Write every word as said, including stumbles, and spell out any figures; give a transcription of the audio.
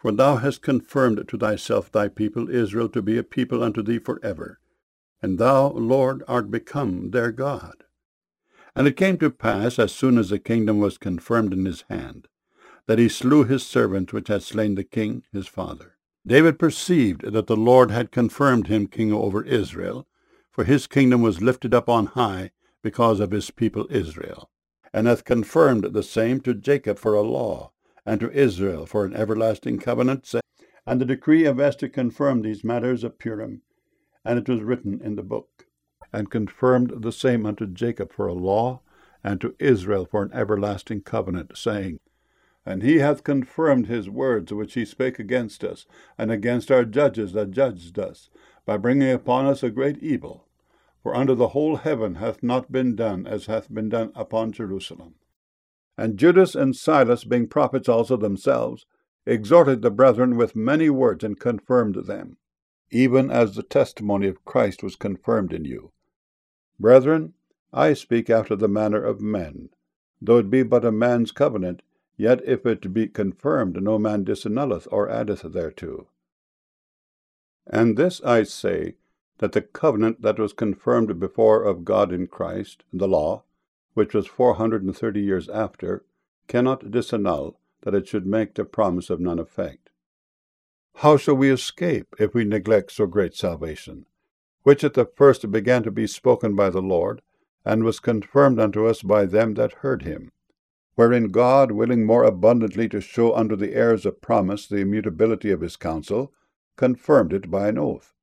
For thou hast confirmed to thyself thy people Israel to be a people unto thee for ever, and thou, Lord, art become their God. And it came to pass, as soon as the kingdom was confirmed in his hand, that he slew his servants which had slain the king his father. David perceived that the Lord had confirmed him king over Israel, for his kingdom was lifted up on high because of his people Israel, and hath confirmed the same to Jacob for a law, and to Israel for an everlasting covenant. And the decree of Esther confirmed these matters of Purim, and it was written in the book, and confirmed the same unto Jacob for a law, and to Israel for an everlasting covenant, saying, And he hath confirmed his words which he spake against us, and against our judges that judged us, by bringing upon us a great evil. For under the whole heaven hath not been done as hath been done upon Jerusalem. And Judas and Silas, being prophets also themselves, exhorted the brethren with many words, and confirmed them, even as the testimony of Christ was confirmed in you. Brethren, I speak after the manner of men. Though it be but a man's covenant, yet if it be confirmed, no man disannulleth or addeth thereto. And this I say, that the covenant that was confirmed before of God in Christ, the law, which was four hundred and thirty years after, cannot disannul, that it should make the promise of none effect. How shall we escape if we neglect so great salvation, which at the first began to be spoken by the Lord, and was confirmed unto us by them that heard him? Wherein God, willing more abundantly to show unto the heirs of promise the immutability of his counsel, confirmed it by an oath,